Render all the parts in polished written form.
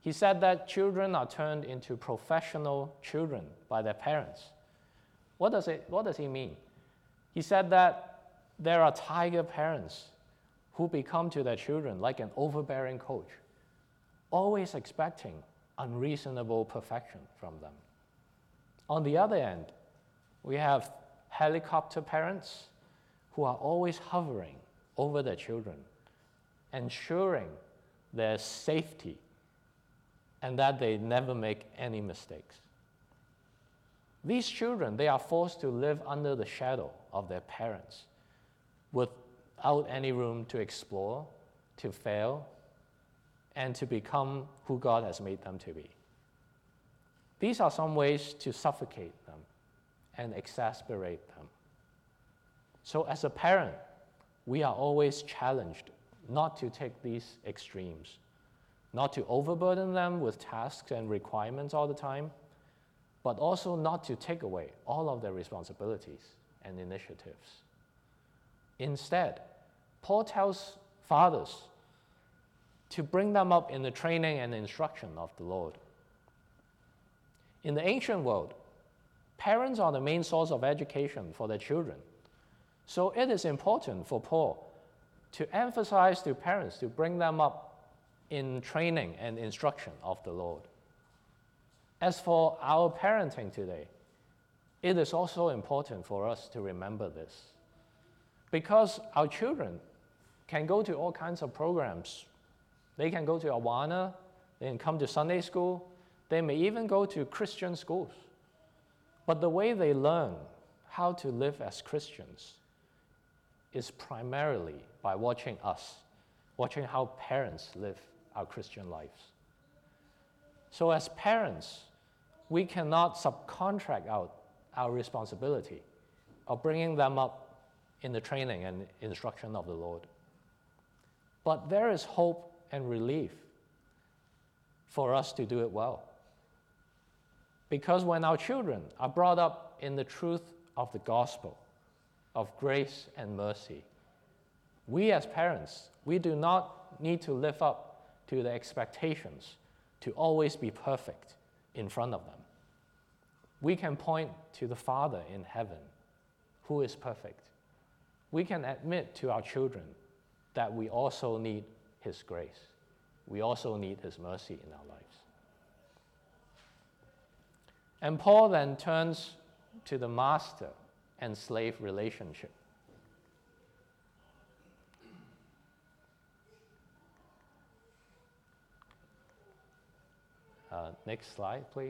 He said that children are turned into professional children by their parents. What does he mean? He said that there are tiger parents who become to their children like an overbearing coach, always expecting unreasonable perfection from them. On the other end, we have helicopter parents who are always hovering over their children, ensuring their safety and that they never make any mistakes. These children, they are forced to live under the shadow of their parents without any room to explore, to fail, and to become who God has made them to be. These are some ways to suffocate them and exasperate them. So as a parent, we are always challenged not to take these extremes, not to overburden them with tasks and requirements all the time, but also not to take away all of their responsibilities and initiatives. Instead, Paul tells fathers to bring them up in the training and instruction of the Lord. In the ancient world, parents are the main source of education for their children. So it is important for Paul to emphasize to parents to bring them up in training and instruction of the Lord. As for our parenting today, it is also important for us to remember this, because our children can go to all kinds of programs. They can go to Awana, they can come to Sunday school, they may even go to Christian schools. But the way they learn how to live as Christians is primarily by watching us, watching how parents live our Christian lives. So as parents, we cannot subcontract out our responsibility of bringing them up in the training and instruction of the Lord. But there is hope and relief for us to do it well. Because when our children are brought up in the truth of the gospel, of grace and mercy, we as parents, we do not need to live up to the expectations to always be perfect in front of them. We can point to the Father in heaven, who is perfect. We can admit to our children that we also need His grace. We also need His mercy in our lives. And Paul then turns to the master and slave relationship. Next slide, please.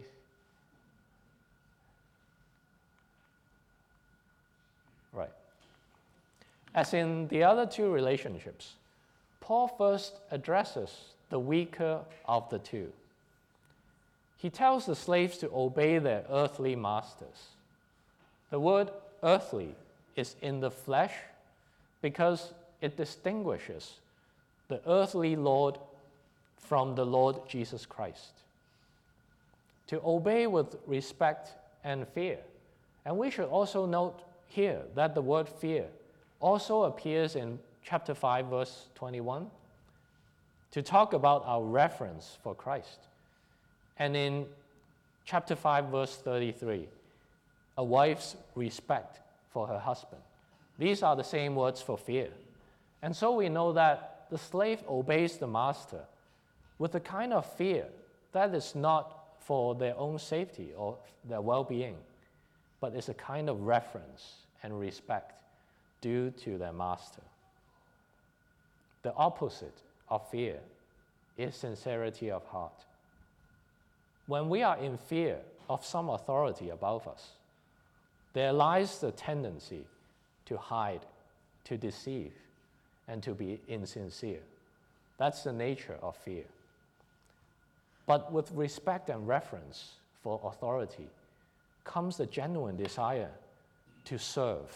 Right. As in the other two relationships, Paul first addresses the weaker of the two. He tells the slaves to obey their earthly masters. The word earthly is in the flesh because it distinguishes the earthly Lord from the Lord Jesus Christ. To obey with respect and fear. And we should also note here that the word fear also appears in chapter 5, verse 21, to talk about our reverence for Christ. And in chapter 5, verse 33, a wife's respect for her husband. These are the same words for fear. And so we know that the slave obeys the master with a kind of fear that is not for their own safety or their well-being, but is a kind of reverence and respect due to their master. The opposite of fear is sincerity of heart. When we are in fear of some authority above us, there lies the tendency to hide, to deceive, and to be insincere. That's the nature of fear. But with respect and reverence for authority comes the genuine desire to serve,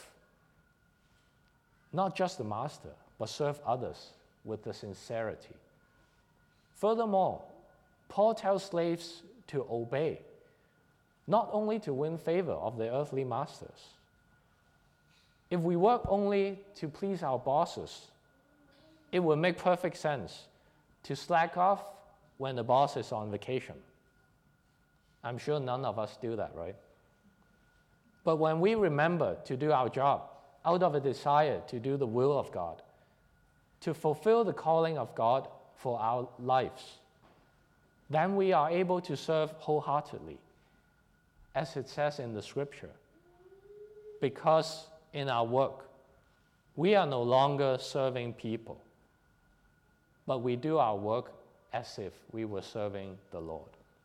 not just the master, but serve others with the sincerity. Furthermore, Paul tells slaves to obey, not only to win favor of their earthly masters. If we work only to please our bosses, it would make perfect sense to slack off when the boss is on vacation. I'm sure none of us do that, right? But when we remember to do our job out of a desire to do the will of God, to fulfill the calling of God for our lives, then we are able to serve wholeheartedly, as it says in the scripture, because in our work, we are no longer serving people, but we do our work as if we were serving the Lord.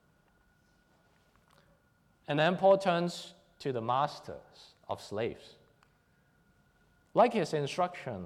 And then Paul turns to the masters of slaves. Like his instruction,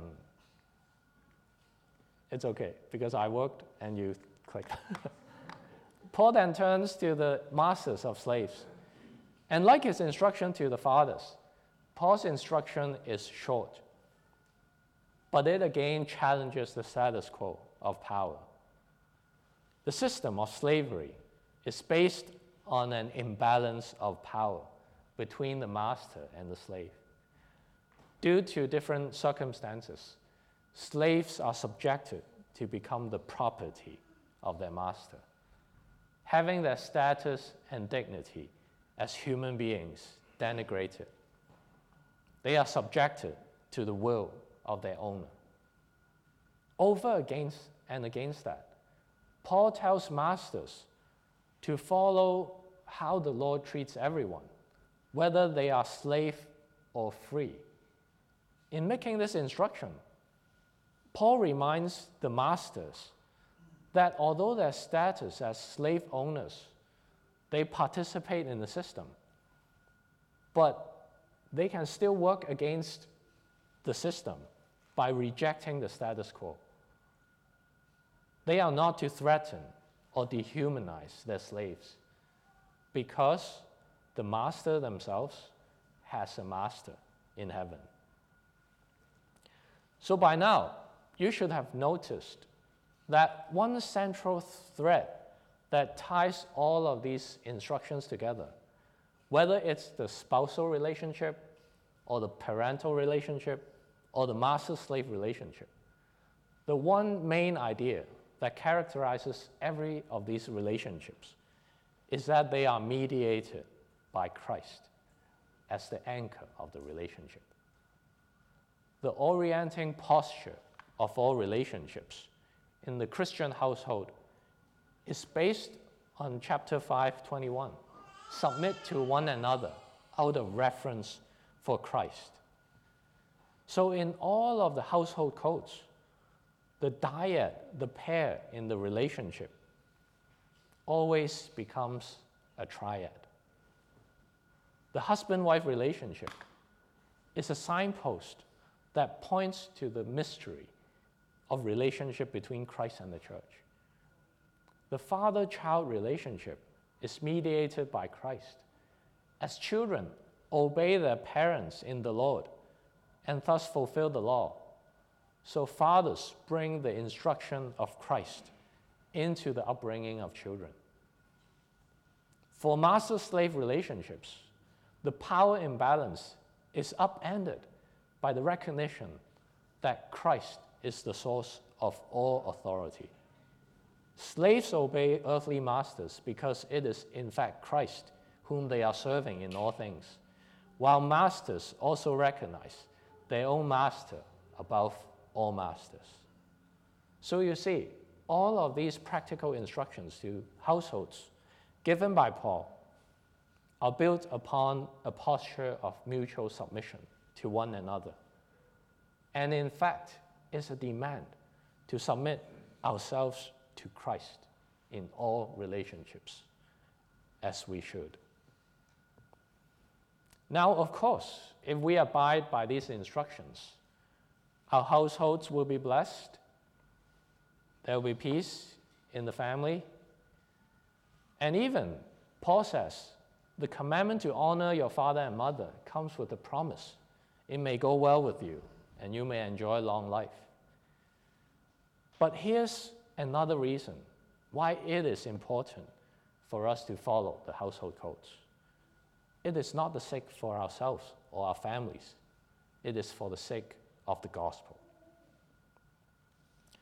it's okay, because I worked and you clicked. Paul then turns to the masters of slaves. And like his instruction to the fathers, Paul's instruction is short, but it again challenges the status quo of power. The system of slavery is based on an imbalance of power between the master and the slave. Due to different circumstances, slaves are subjected to become the property of their master, having their status and dignity as human beings denigrated. They are subjected to the will of their owner. Against that, Paul tells masters to follow how the Lord treats everyone, whether they are slave or free. In making this instruction, Paul reminds the masters that although their status as slave owners, they participate in the system, but they can still work against the system by rejecting the status quo. They are not to threaten or dehumanize their slaves, because the master themselves has a master in heaven. So by now, you should have noticed that one central thread that ties all of these instructions together, whether it's the spousal relationship or the parental relationship or the master-slave relationship, the one main idea that characterizes every of these relationships is that they are mediated by Christ as the anchor of the relationship. The orienting posture of all relationships in the Christian household is based on chapter 5:21. Submit to one another out of reverence for Christ. So in all of the household codes, the dyad, the pair in the relationship, always becomes a triad. The husband-wife relationship is a signpost that points to the mystery of relationship between Christ and the church. The father-child relationship is mediated by Christ. As children obey their parents in the Lord and thus fulfill the law, so fathers bring the instruction of Christ into the upbringing of children. For master-slave relationships, the power imbalance is upended by the recognition that Christ is the source of all authority. Slaves obey earthly masters because it is in fact Christ whom they are serving in all things, while masters also recognize their own master above all masters. So you see, all of these practical instructions to households given by Paul are built upon a posture of mutual submission to one another. And in fact, it's a demand to submit ourselves to Christ in all relationships, as we should. Now, of course, if we abide by these instructions, our households will be blessed, there will be peace in the family, and even, Paul says, the commandment to honor your father and mother comes with a promise. It may go well with you, and you may enjoy long life. But here's another reason why it is important for us to follow the household codes. It is not the sake for ourselves or our families. It is for the sake of the gospel.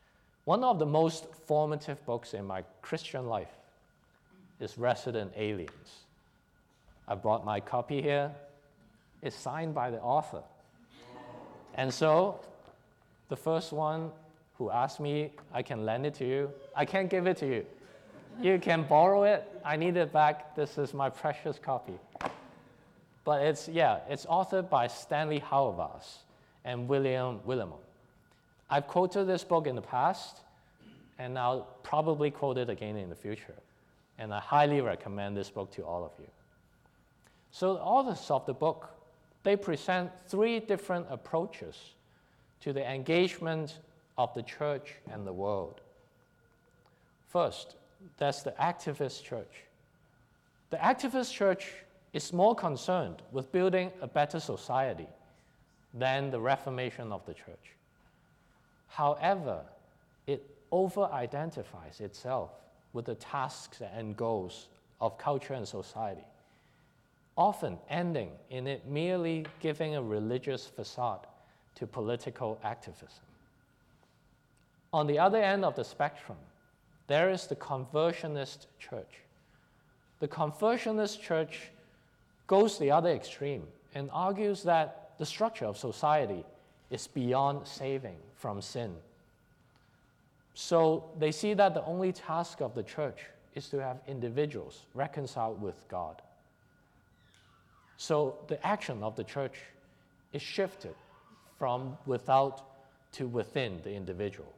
One of the most formative books in my Christian life is Resident Aliens. I brought my copy here. It's signed by the author. And so, the first one who asked me, I can lend it to you. I can't give it to you. You can borrow it. I need it back. This is my precious copy. But it's authored by Stanley Hauerwas and William Willimon. I've quoted this book in the past, and I'll probably quote it again in the future. And I highly recommend this book to all of you. So the authors of the book, they present three different approaches to the engagement of the church and the world. First, there's the activist church. The activist church is more concerned with building a better society than the reformation of the church. However, it over-identifies itself with the tasks and goals of culture and society, often ending in it merely giving a religious facade to political activism. On the other end of the spectrum, there is the conversionist church. The conversionist church goes the other extreme and argues that the structure of society is beyond saving from sin. So they see that the only task of the church is to have individuals reconciled with God. So the action of the church is shifted from without to within the individual.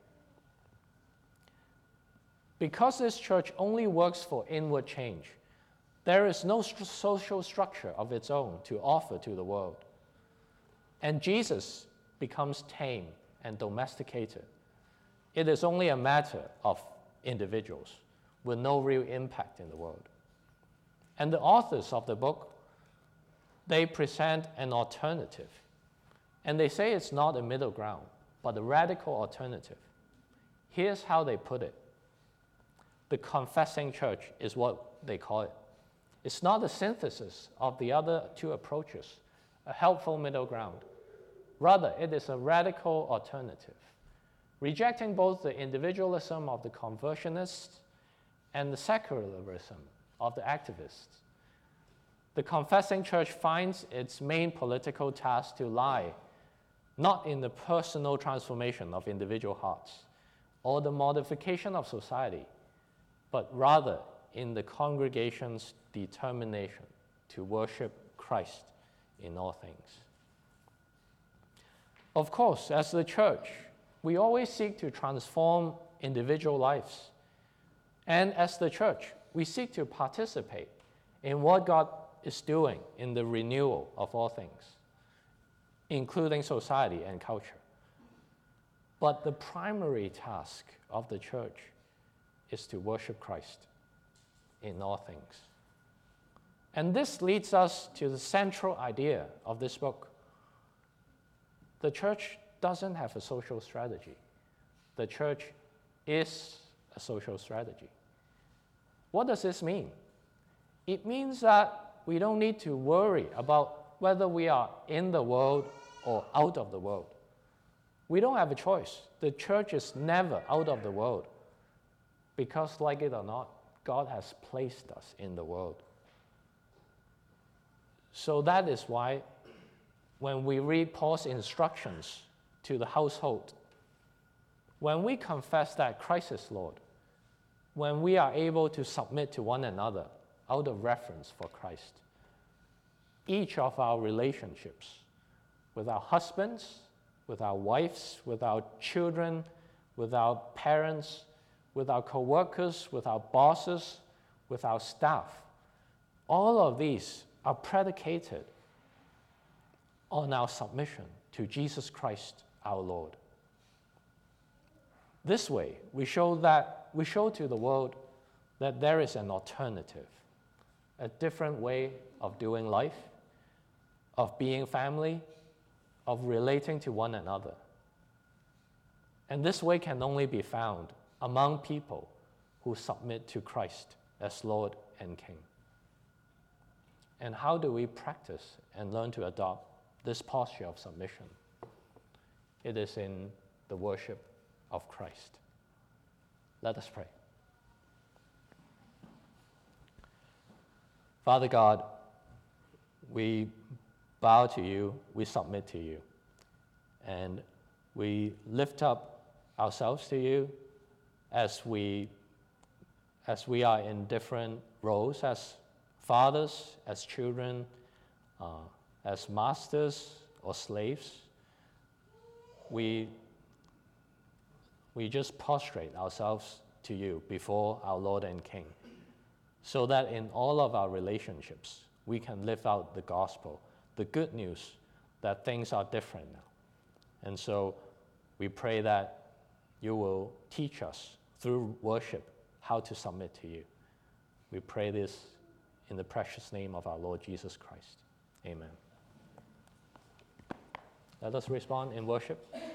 Because this church only works for inward change, there is no social structure of its own to offer to the world. And Jesus becomes tame and domesticated. It is only a matter of individuals with no real impact in the world. And the authors of the book, they present an alternative. And they say it's not a middle ground, but a radical alternative. Here's how they put it. The confessing church is what they call it. It's not a synthesis of the other two approaches, a helpful middle ground. Rather, it is a radical alternative, rejecting both the individualism of the conversionists and the secularism of the activists. The confessing church finds its main political task to lie not in the personal transformation of individual hearts or the modification of society, but rather in the congregation's determination to worship Christ in all things. Of course, as the church, we always seek to transform individual lives. And as the church, we seek to participate in what God is doing in the renewal of all things, including society and culture. But the primary task of the church is to worship Christ in all things. And this leads us to the central idea of this book. The church doesn't have a social strategy. The church is a social strategy. What does this mean? It means that we don't need to worry about whether we are in the world or out of the world. We don't have a choice. The church is never out of the world because, like it or not, God has placed us in the world. So that is why when we read Paul's instructions to the household, when we confess that Christ is Lord, when we are able to submit to one another out of reverence for Christ, each of our relationships with our husbands, with our wives, with our children, with our parents, with our co-workers, with our bosses, with our staff, all of these are predicated on our submission to Jesus Christ, our Lord. This way, we show to the world that there is an alternative, a different way of doing life, of being family, of relating to one another. And this way can only be found among people who submit to Christ as Lord and King. And how do we practice and learn to adopt this posture of submission? It is in the worship of Christ. Let us pray. Father God, we bow to you, we submit to you, and we lift up ourselves to you as we are in different roles as fathers, as children, as masters or slaves. We just prostrate ourselves to you before our Lord and King, so that in all of our relationships, we can live out the gospel, the good news that things are different now. And so we pray that you will teach us through worship how to submit to you. We pray this in the precious name of our Lord Jesus Christ. Amen. Let us respond in worship.